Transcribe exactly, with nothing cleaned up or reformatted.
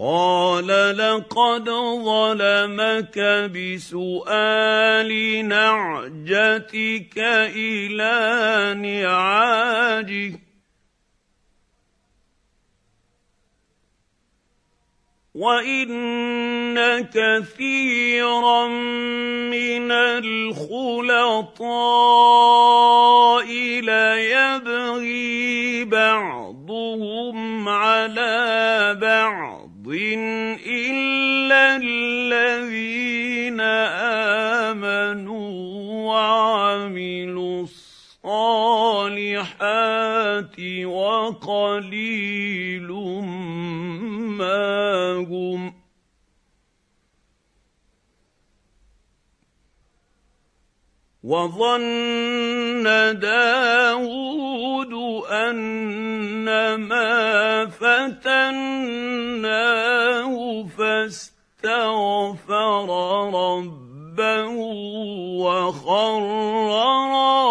قال لقد ظلمك بسؤال نعجتك إلى نعاجه وإن كثيرا من الخلطاء ليبغي بعضهم على بعض إلا الذين آمنوا وعملوا الصالحات وقليل ما هم وظن داود أنما فتناه فاستغفر ربه وخر